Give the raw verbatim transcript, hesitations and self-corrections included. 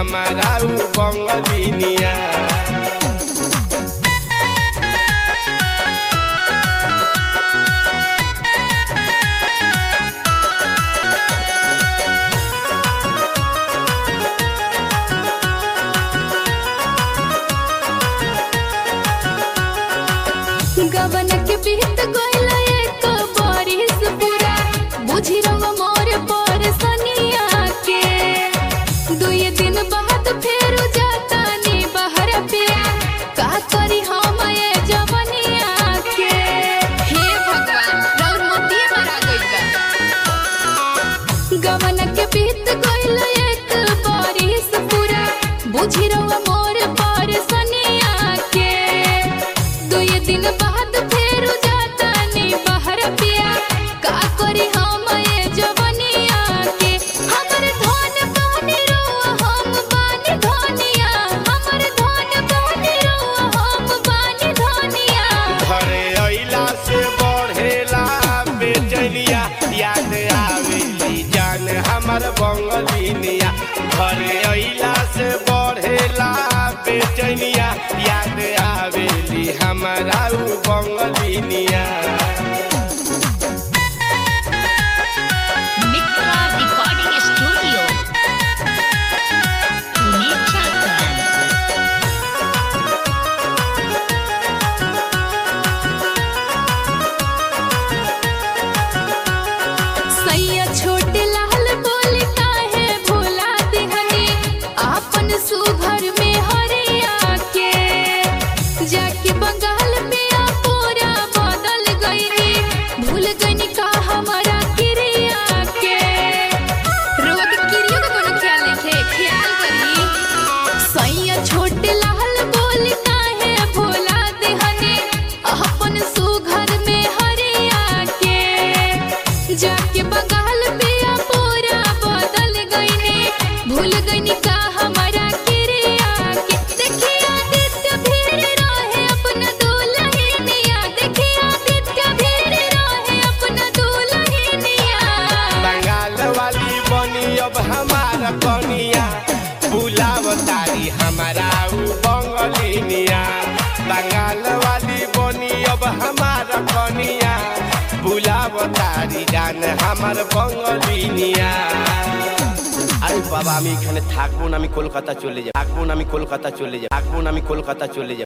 हमारा उ बंगलिनिया। गवन के बीत गइल एक बारिश पूरा बुझी रहो मोर पर सनिया के। दुई दिन बाद फेर जाता नी बाहर पे का करी हम ये जवनिया के। हे भगवान रौर मोती मरा गइल। गवन के बीत गइल एक बारिश पूरा बुझी रहो मोर पर सनिया के। दुई दिन बाद फेर जाता नी बाहर पिया का करी हम ये जवनिया के। हमर धन बहनी रो हम बानी धनिया। हमर धन बहनी रो हम बानी धनिया। घरे अइला से बढ़ेला बेचैनिया याद आवेली जान हमर बंगलिनिया। घरे अइला से बढ़ेला बेचैनिया याद आवेली हमारा उ बंगलिनिया। Mitra recording studio Pune Jharkhand. सैया छोटे लाल बोली काहे भुला दिहनी आपन सुघर में हरिया के। जाके बंगाल में आ पूरा बदल गईनी भूल गईनी का हमारा क्रिया के। रोग क्रिया का कोनो ख्याल नहीं ख्याल करी। सैया छोटे लाल बोली काहे भुला दिहनी आपन सुघर में हरिया के। जाके बंगाल पिया पूरा बदल गईनी भूल गईनी का हमारा क्रिया के। देखिया आदित्य भीड़ रहे अपना दुल्हनिया। देखिया आदित्य भीड़ रहे अपना दुल्हनिया। बंगाल वाली बनी अब हमारा कनिया बुलावतारी हमारा उ बंगलिनिया। बंगाल वाली बनी अब हमारा कनिया बुलावतारी जान हमार बंगलिनिया। আরে বাবা আমি এখানে থাকবো না, আমি কলকাতা চলে যাব। থাকবো না, আমি কলকাতা চলে যাব। থাকবো না, আমি কলকাতা চলে যাব।